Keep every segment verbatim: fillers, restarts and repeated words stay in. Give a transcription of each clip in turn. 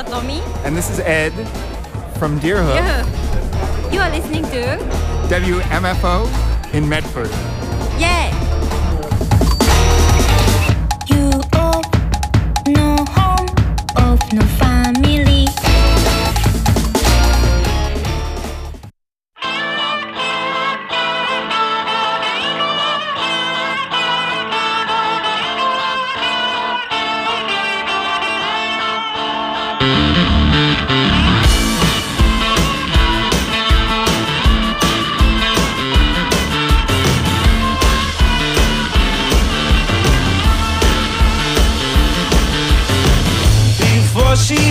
Satomi. And this is Ed from Deerhook. Yeah. You are listening to W M F O in Medford. Yeah. You of no home, of no family. Before she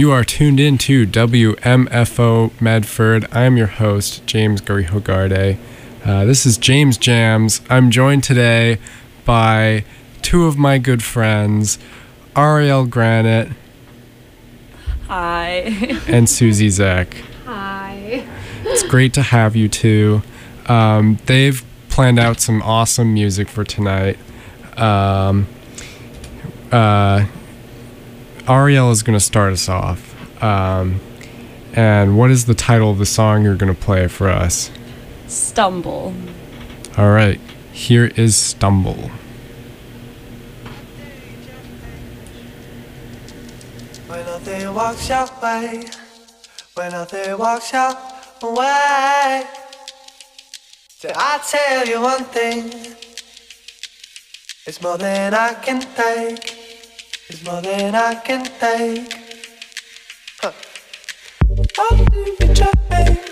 You are tuned in to W M F O Medford. I am your host, James Garihogarde. Uh, this is James Jams. I'm joined today by two of my good friends, Ariel Granite. Hi. And Susie Zek. Hi. It's great to have you two. Um, they've planned out some awesome music for tonight. Um, uh, Ariel is going to start us off. Um, and what is the title of the song you're going to play for us? Stumble. All right. Here is Stumble. When nothing walks your way, when nothing walks your way, did I tell you one thing? It's more than I can take. It's more than I can take. Huh. How do you change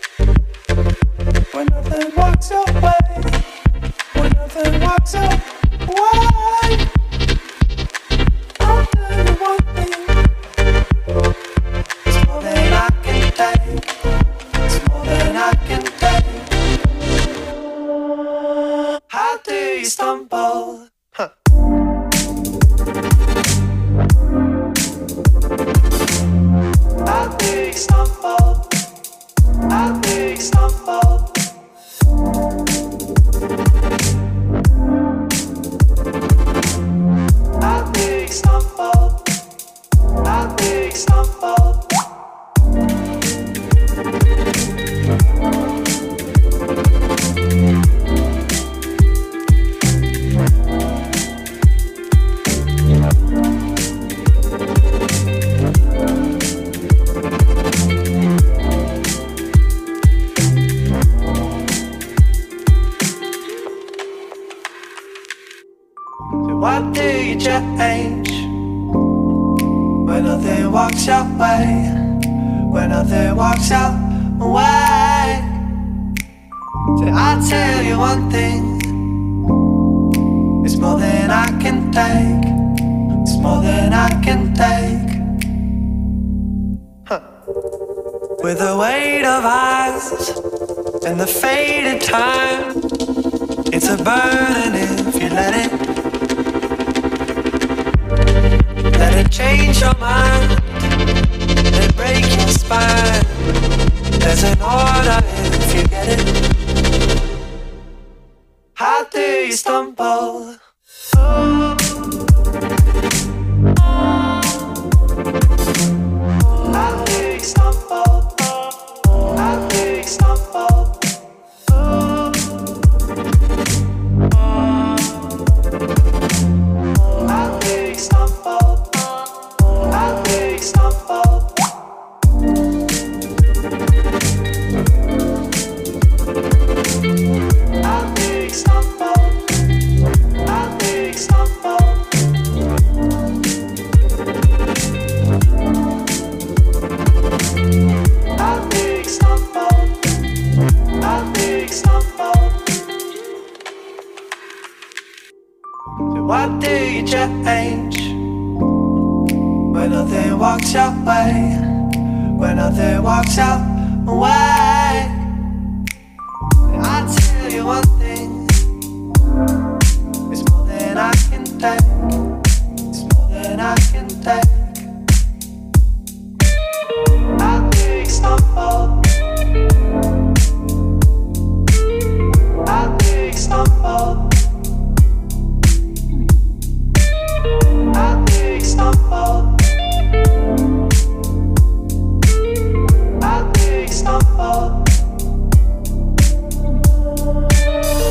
when nothing walks your way? When nothing walks your way, I'll tell you one thing. It's more than I can take. It's more than I can take. How do you stumble? Huh. How do you stumble? How do you stumble? How do you stumble? How do you stumble? What do you change when nothing walks your way? When nothing walks your way, did I tell you one thing? It's more than I can take. It's more than I can take. Huh. With the weight of eyes and the faded time, it's a burden if you let it. Let it change your mind, let it break your spine. There's an order if you get it. How do you stumble? Oh. How do you stumble? How do you stumble? Oh. How do you stumble? How do you stumble? How do you stumble? How do you stumble? How do you stumble? How do you stumble? So what do you change when nothing walks your way? When nothing walks your way, I tell you one thing. It's more than I can take. It's more than I can take. How do you stumble? How do you stumble? How do you stumble? How do you stumble?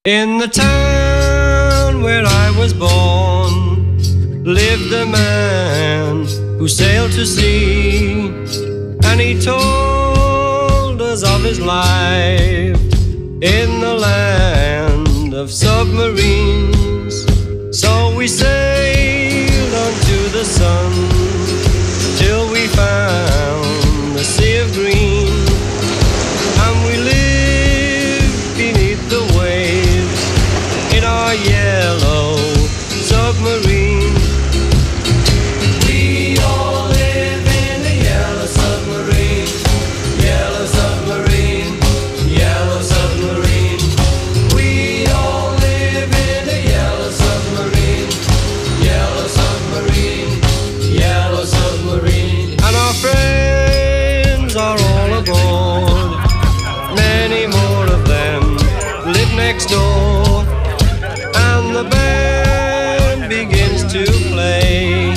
In the town where I was born lived a man who sailed to sea, and he told us of his life in the land of submarines. So we sailed onto the sun till we found the sea of green, and we lived beneath the waves in our yellow submarine. We all live in a yellow submarine, yellow submarine, yellow submarine. We all live in a yellow submarine, yellow submarine, yellow submarine. And our friends are all aboard, many more of them live next door, and the band begins to play.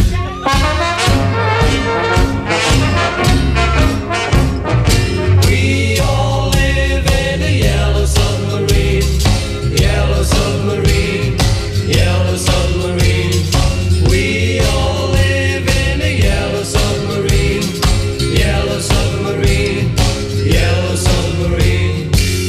We all live in a yellow submarine, yellow submarine, yellow submarine. We all live in a yellow submarine, yellow submarine, yellow submarine.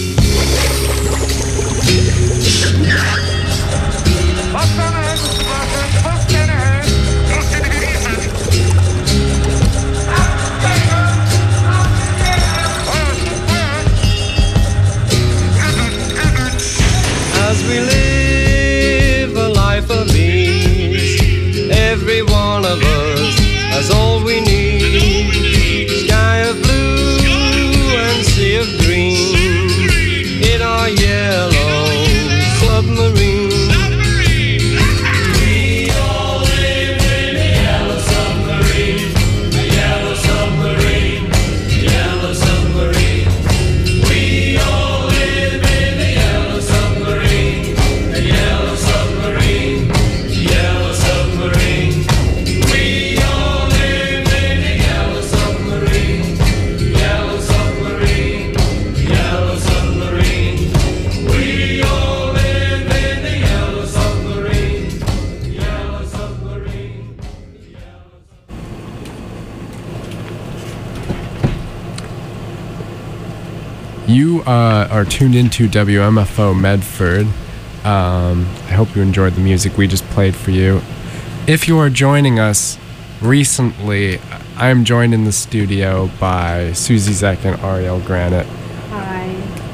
As we live a life of ease, every one of us has all we need. Sky of blue and sea of green in our yellow submarine. We all live in a yellow submarine, a yellow submarine, yellow submarine. We all live in a yellow submarine, a yellow submarine, yellow submarine. We all live in a yellow submarine, yellow submarine, yellow submarine. We all live in a yellow submarine, yellow submarine. You uh, are tuned into W M F O Medford. Um, I hope you enjoyed the music we just played for you. If you are joining us recently, I'm joined in the studio by Susie Zeck and Ariel Granite. Hi.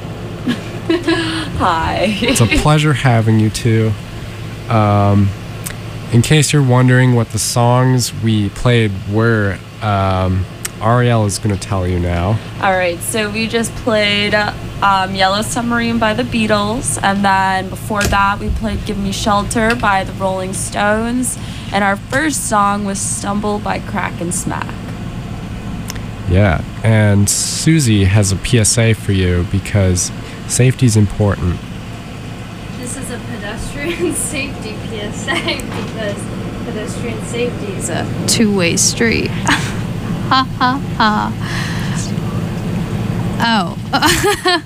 Hi. It's a pleasure having you two. Um, in case you're wondering what the songs we played were, um, Ariel is going to tell you now. All right, so we just played um, Yellow Submarine by the Beatles, and then before that we played Give Me Shelter by the Rolling Stones, and our first song was Stumble by Crack and Smack. Yeah, and Susie has a P S A for you because safety is important. This is a pedestrian safety P S A because pedestrian safety is a two-way street. Ha ha ha. Oh.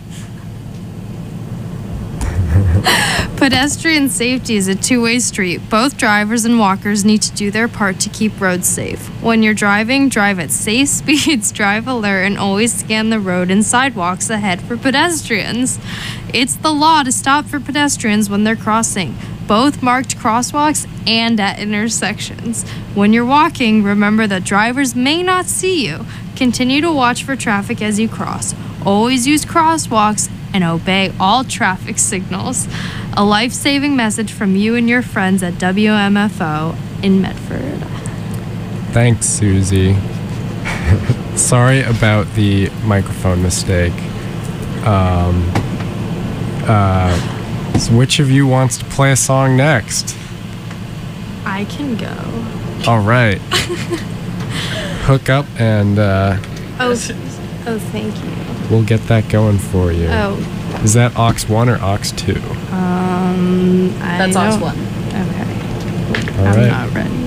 Pedestrian safety is a two-way street. Both drivers and walkers need to do their part to keep roads safe. When you're driving, drive at safe speeds, drive alert, and always scan the road and sidewalks ahead for pedestrians. It's the law to stop for pedestrians when they're crossing, both marked crosswalks and at intersections. When you're walking, remember that drivers may not see you. Continue to watch for traffic as you cross. Always use crosswalks and obey all traffic signals. A life-saving message from you and your friends at W M F O in Medford. Thanks, Susie. Sorry about the microphone mistake. Um, uh, so which of you wants to play a song next? I can go. All right. Hook up and uh, Oh, oh, thank you. we'll get that going for you. Oh, Is that aux one or aux two? um, I That's don't- Ox one. Okay. All I'm right. not ready.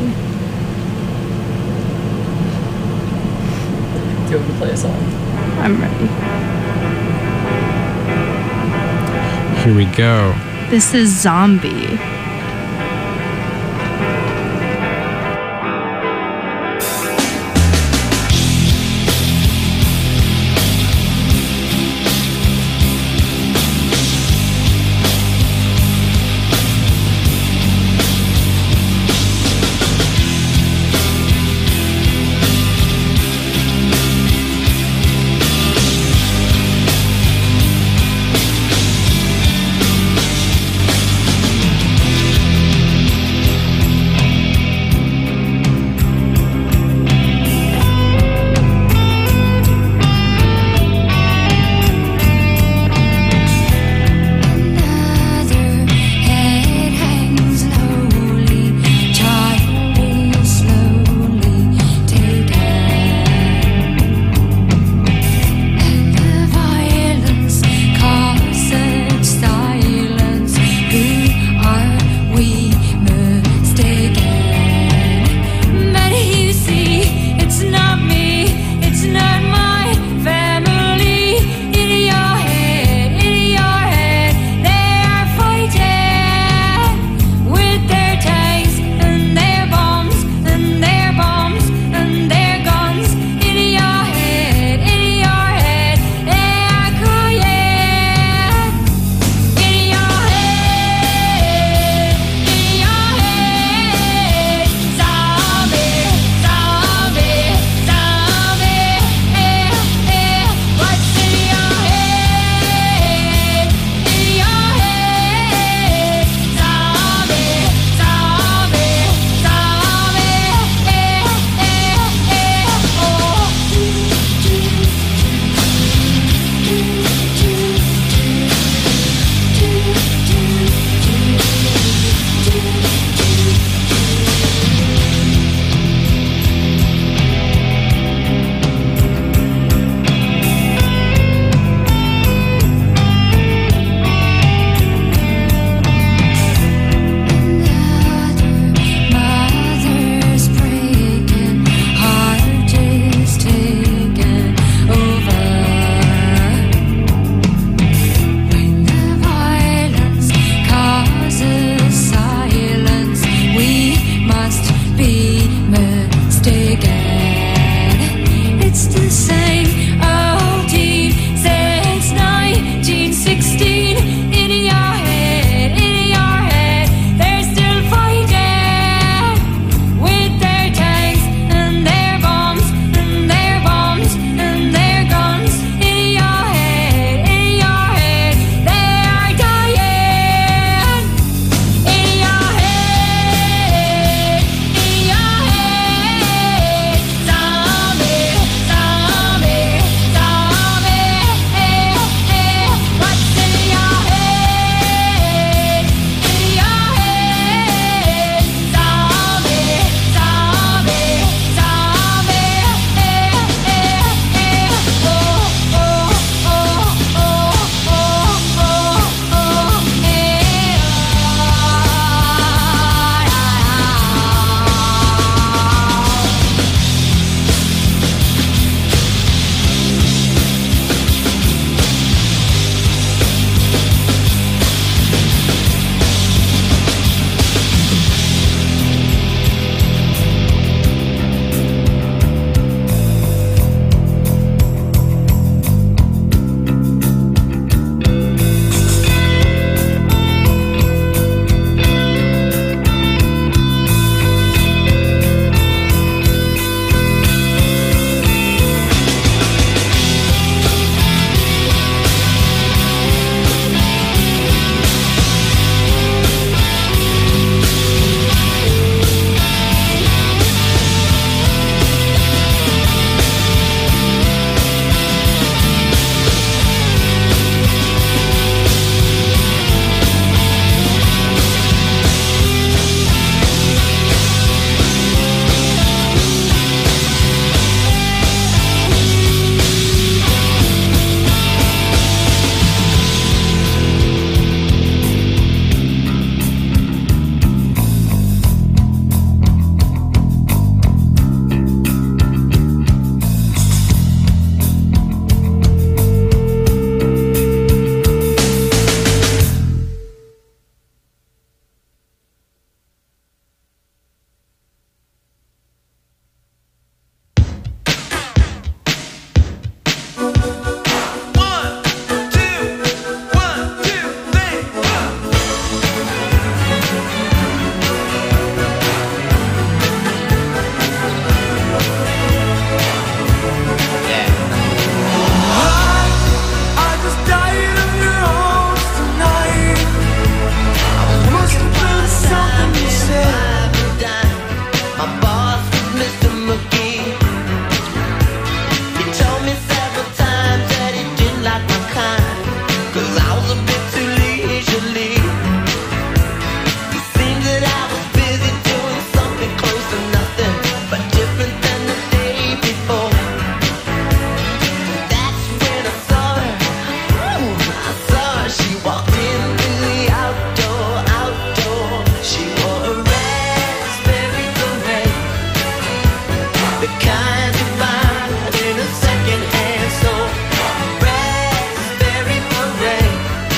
Do you want to play a song? I'm ready. Here we go. This is Zombie. the kind you find in a second-hand store. Raspberry beret.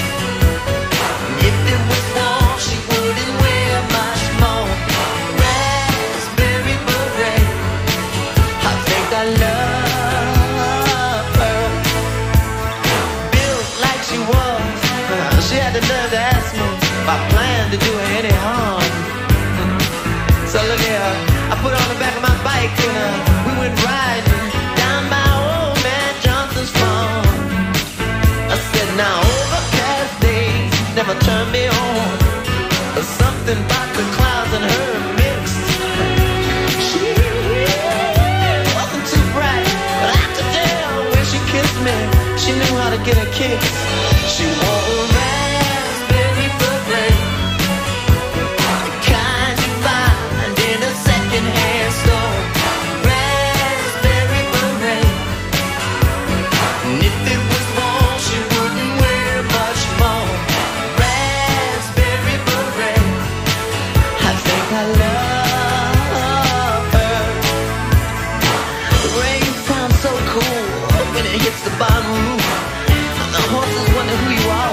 If it was warm, she wouldn't wear much more. Raspberry beret. I think I love her. Built like she was, she had the nerve to ask me if I planned to do her any harm. So look here, I put on the back of my bike and uh, we went riding down by old man Johnson's farm. I said, now overcast days never turn me on. There's something about the clouds and her mixed. She wasn't too bright, but I could tell when she kissed me, she knew how to get a kick. She wore a raspberry beret, the kind you find in a second-hand store. Raspberry beret. And if it was warm, she wouldn't wear much more. Raspberry beret. I think I love her. The rain sounds so cool when it hits the bottom roof. And the horses wonder who you are.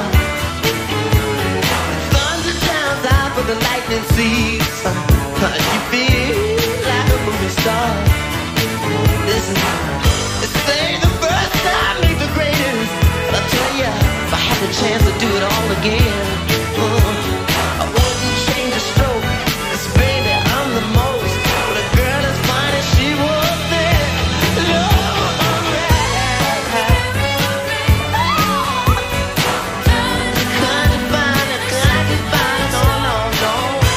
Thunder sounds out for the lightning seeds. You feel like a movie star. This is, this ain't the first time, ain't the greatest. But I tell ya, if I had the chance to do it all again, uh, I wouldn't change a stroke. 'Cause baby, I'm the most. But a girl as fine as she was then, Lord, kind of fine, kind of fine, no, no, no.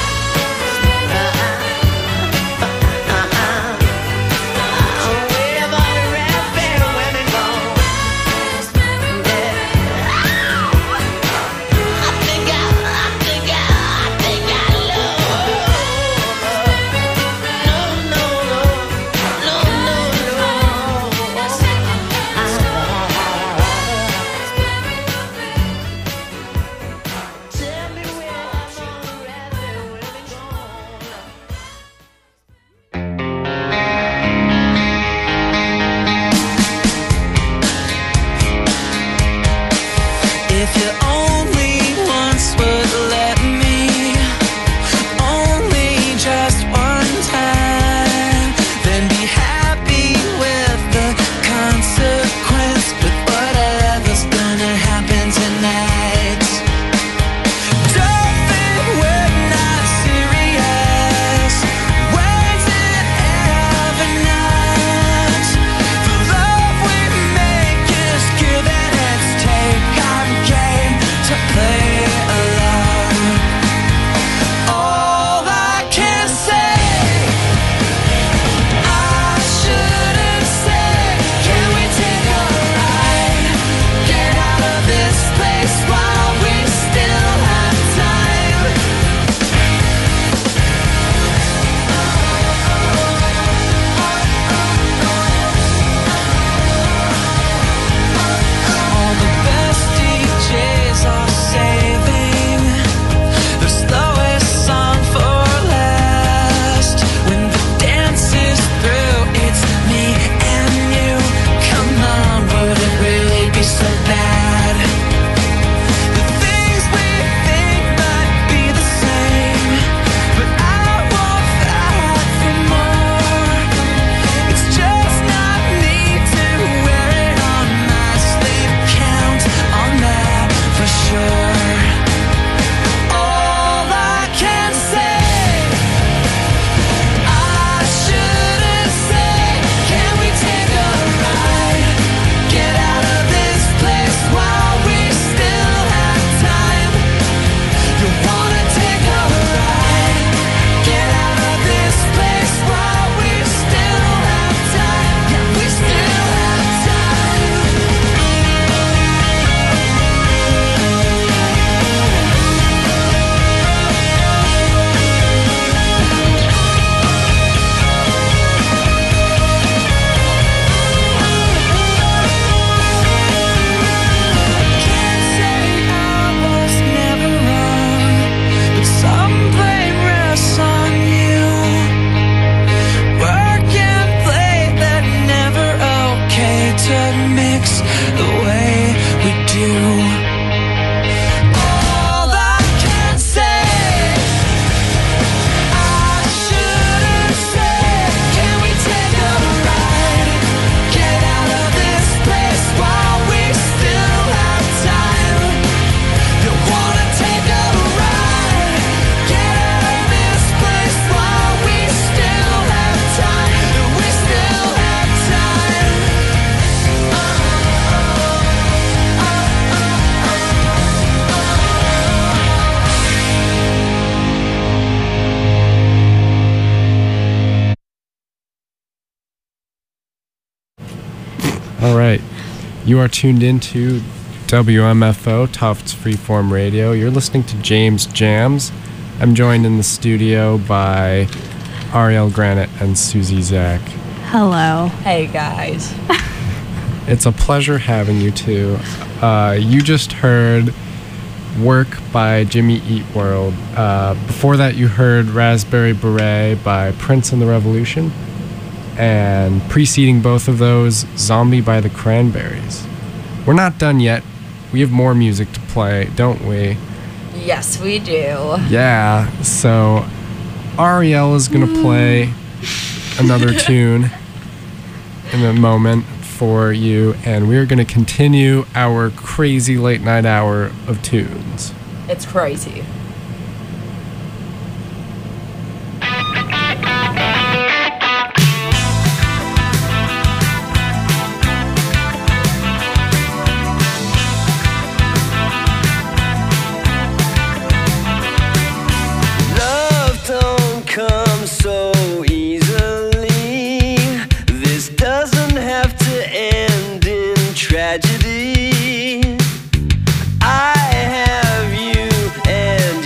If you only once would let me, only just one time, then be happy with the consequence. But whatever's gonna happen tonight, don't think we're not serious. Was it ever not? The love we make is give and it's take. I'm game. All right. You are tuned into W M F O, Tufts Freeform Radio. You're listening to James Jams. I'm joined in the studio by Ariel Granite and Susie Zach. Hello. Hey guys. It's a pleasure having you two. Uh, you just heard Work by Jimmy Eat World. Uh, before that, you heard Raspberry Beret by Prince and the Revolution. And preceding both of those, Zombie by the Cranberries. We're not done yet. We have more music to play, don't we? Yes, we do. Yeah, so Ariel is going to play another tune in a moment for you, and we're going to continue our crazy late night hour of tunes. It's crazy. Love don't come so easily. This doesn't have to end in tragedy. I have you and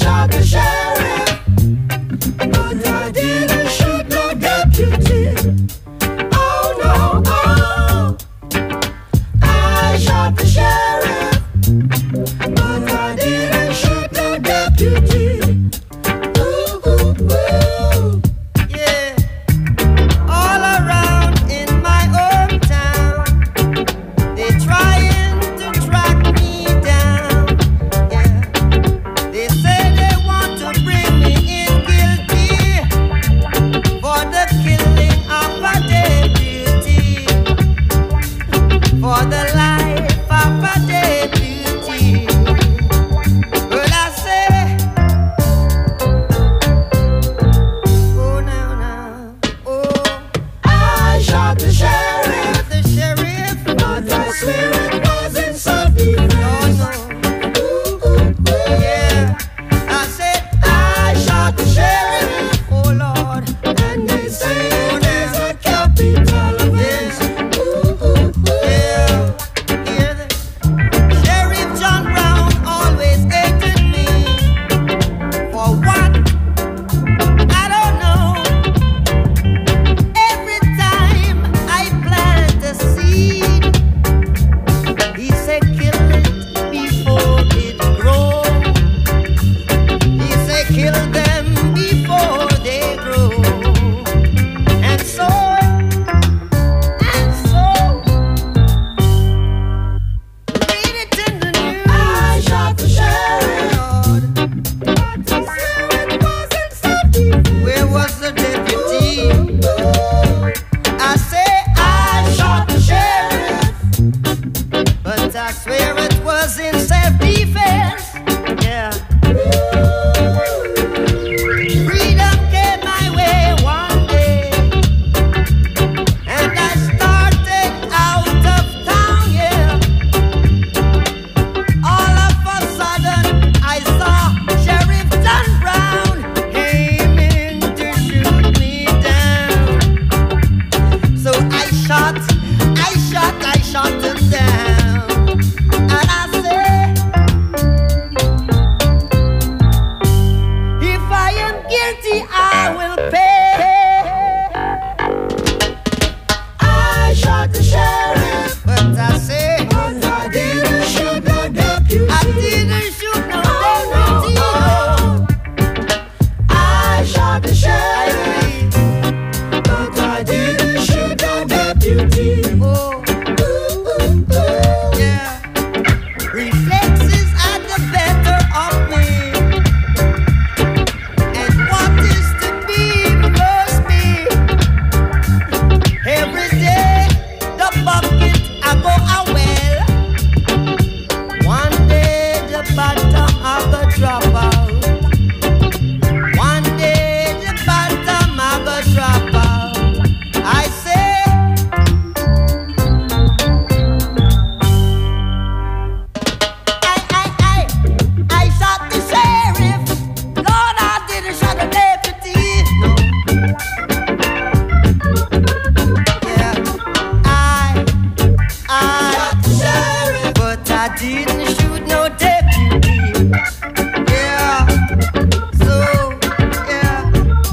shot the sheriff, but I didn't shoot no deputy. Oh no, oh. I shot the sheriff, but I didn't shoot no deputy. Ooh, ooh, ooh. Yeah. All around in my hometown, they trying to track me down. Yeah. They say they want to bring me in guilty for the killing of a deputy, for the life of a deputy. But I say, oh now now, oh, I shot the sheriff, the sheriff, but I swear it wasn't self-defense. No, no. Ooh, ooh, ooh. Yeah, I said I shot the sheriff. Oh Lord, and they say it is a capital offense. Ooh, ooh, ooh. Yeah, hear the Sheriff John Brown always hated me for what? I don't know. Every time I plant a seed, he said kill it before it grows. He said kill them before they grow. And so, and so, read it in the news. I shot the sheriff, but I swear it wasn't self-defense. Where was the deputy? I say I shot the sheriff, but I swear it was in self-defense. Yeah. Freedom came my way one day, and I started out of town. Yeah. All of a sudden, I saw Sheriff John Brown aiming to shoot me down. So I shot, I shot, I shot him down. And I said, if I am guilty, I will pay. I shot the sheriff, but I say, but I didn't shoot no deputy. I didn't shoot no deputy. I shot the sheriff, but I didn't shoot no deputy. Oh, ooh, ooh, ooh. Yeah. Reflexes are the better of me, and what is to be must be. Every day the bucket I go a well. One day the bottom I go drop out. One day the bottom I go drop out. I say, I, I, I, I shot the sheriff. Lord, I didn't shot the deputy. No. Yeah, I, I shot the sheriff, but I didn't shoot no deputy. Yeah, so, yeah.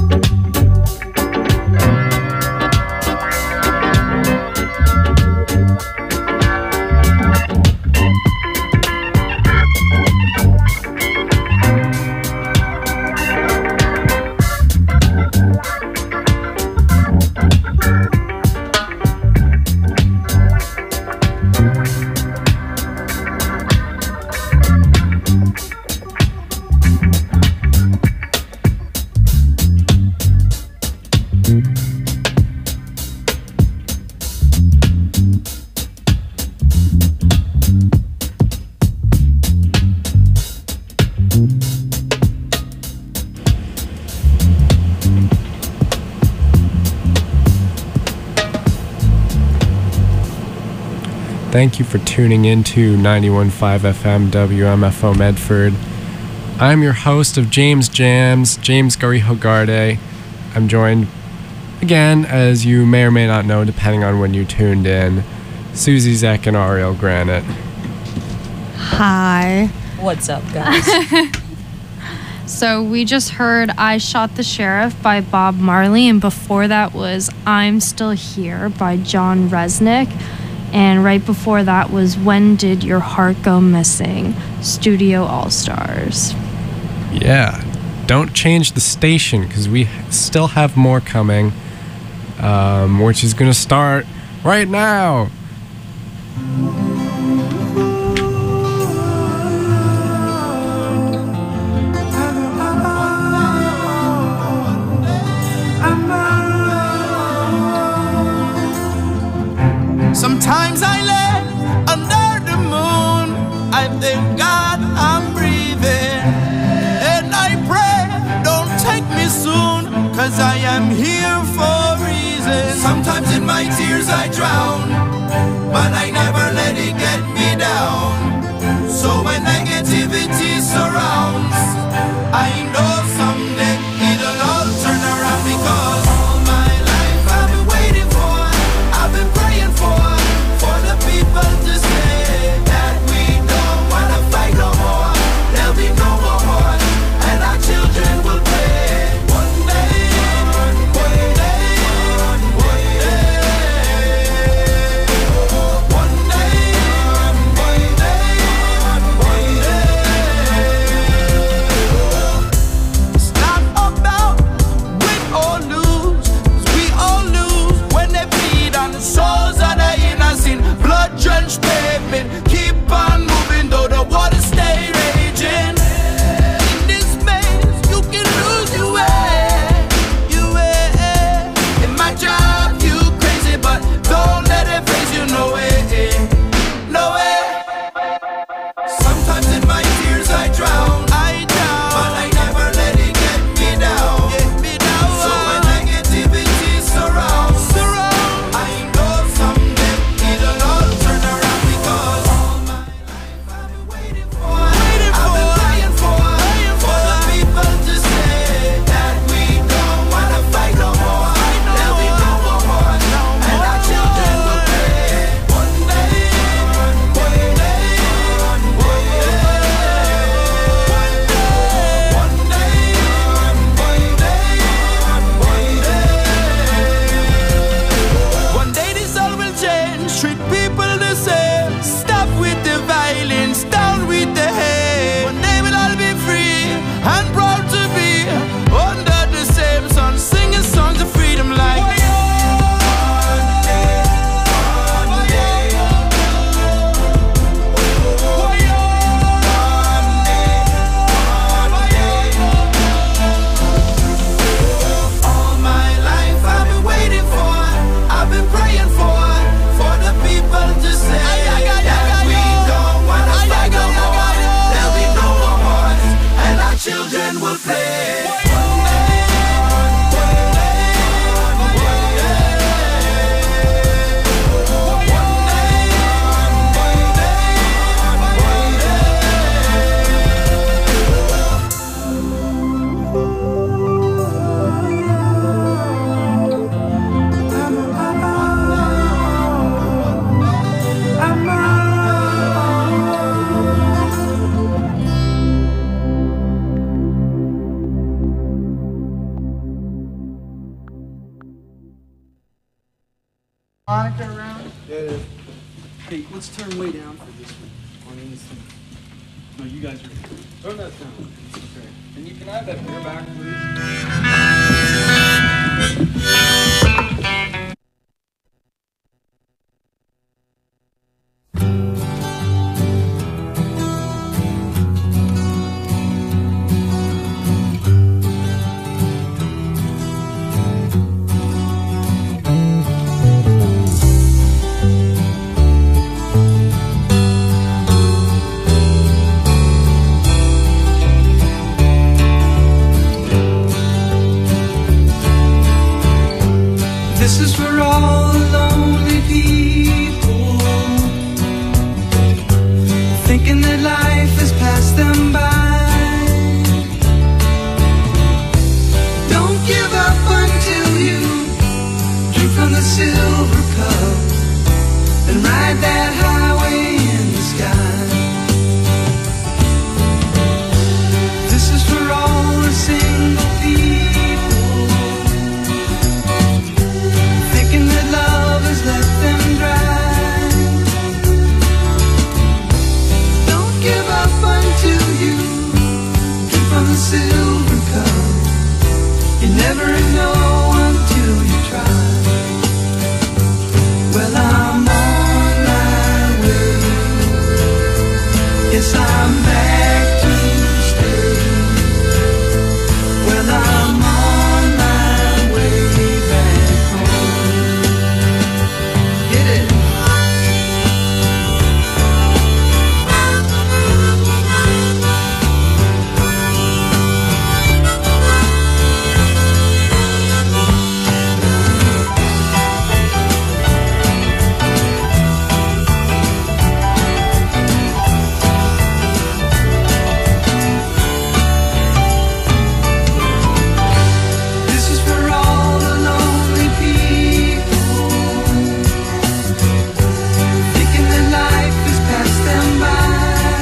Thank you for tuning in to ninety-one point five F M W M F O Medford. I'm your host of James Jams, James Garihogarde. I'm joined again, as you may or may not know, depending on when you tuned in, Susie Zek and Ariel Granite. Hi. What's up, guys? So we just heard I Shot the Sheriff by Bob Marley, and before that was I'm Still Here by John Resnick. And right before that was When Did Your Heart Go Missing, Studio All-Stars. Yeah. Don't change the station because we still have more coming, um, which is going to start right now. Sometimes I lay under the moon. I thank God I'm breathing. And I pray, don't take me soon, cause I am here for a reason. Sometimes in my tears I drown, but I never let it get me down. So when negativity surrounds, I know someday it'll all turn around. Because all my life I've been waiting for, I've been praying for, for the people to say that we don't wanna fight no more. There'll be no more war, and our children will pray. One day, one day, one day, one day, one day. It's not about win or lose, 'cause we all lose when they bleed on the souls of the innocent. Blood-drenched pavement, keep on moving though the water stay raging. In this maze, you can lose your way, your way. In my job, you crazy, but don't let it face you, no way, no way. Sometimes in my tears I drown, I drown, but I never let it get me down, get me down. So when negativity surrounds, surround, I know someday it'll all turn around. Because all my life I've been waiting for, I've been praying for, for the people to say that we don't wanna fight no more. There'll be no more war, and our children will pray. One day, one day, one day, one day, one day this all will change. Treat people the same. Stop with the violence, down with the hate. One day we'll all be free and proud to be under the same sun, singing songs of freedom like one day, one day, one day. All my life I've been waiting for, I've been praying for, for the people to say that we don't wanna fight no more. There'll be no more wars, and our children will play. One day, one day, one day, one Monica around? Yeah. Hey, let's turn way down for this one. On this one. No, you guys are. Turn that down. Okay. And you can have that beer back, please. Thank never know until you try. Well, I'm on my way. Yes, I'm back to stay. Well, I'm on my way back home. Get it? This is for all the lonely people, thinking that life has passed them by.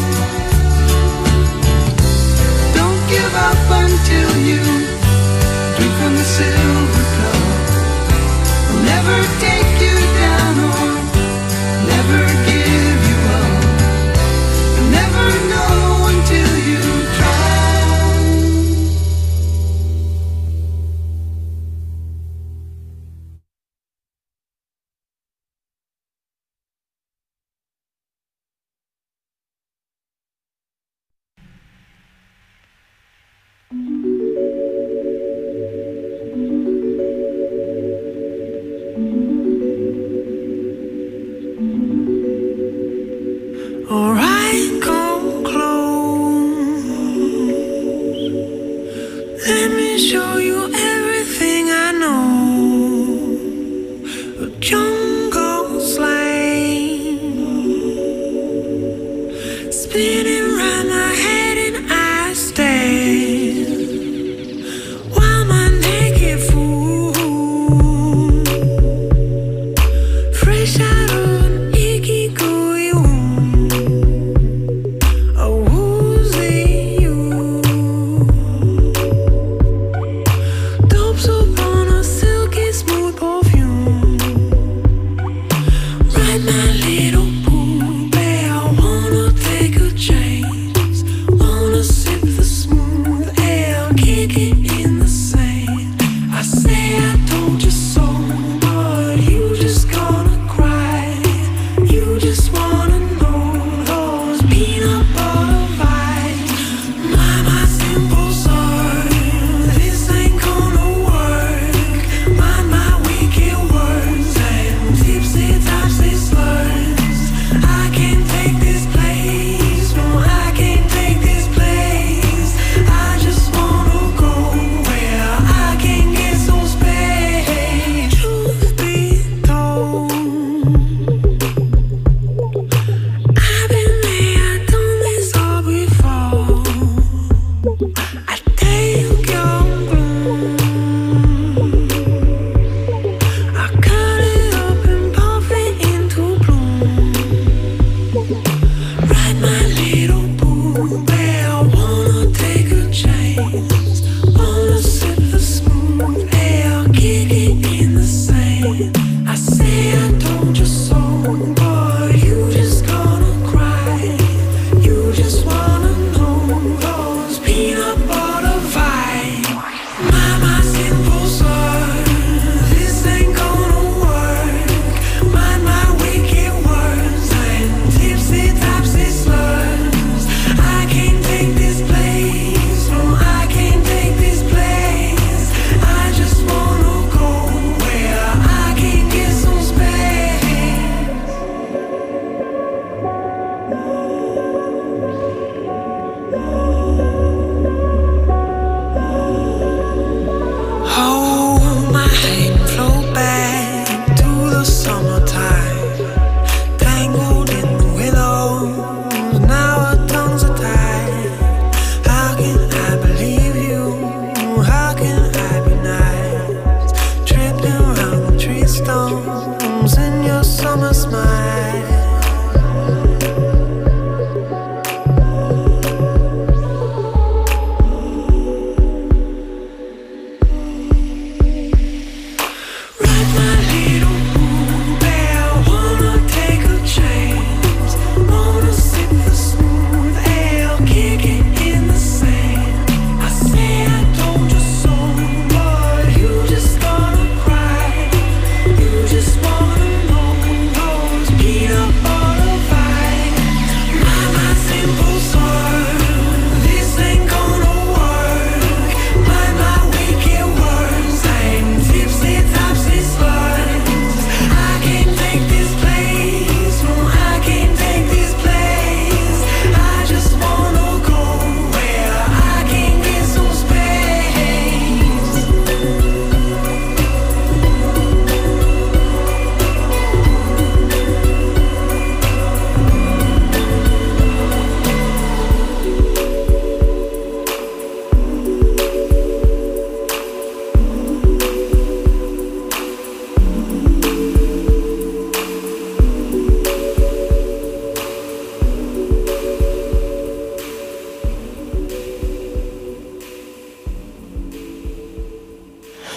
Don't give up until you drink from the silver cup. I'll never take you down or never give you up. You'll never know until you try. Alright, come close. Let me show you everything I know. A jungle slide spinning round my head and I stand while my naked fool fresh out of an icky gooey womb. Oh, who's you?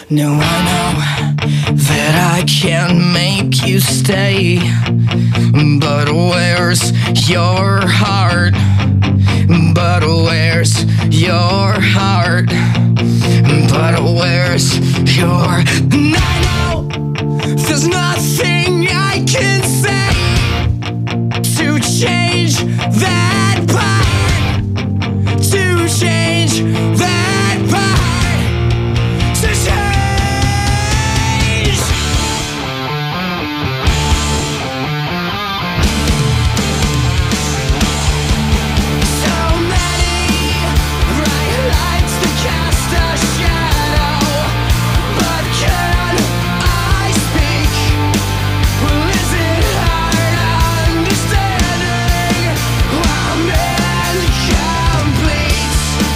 Now I know that I can't make you stay, but where's your heart? But where's your heart? But where's your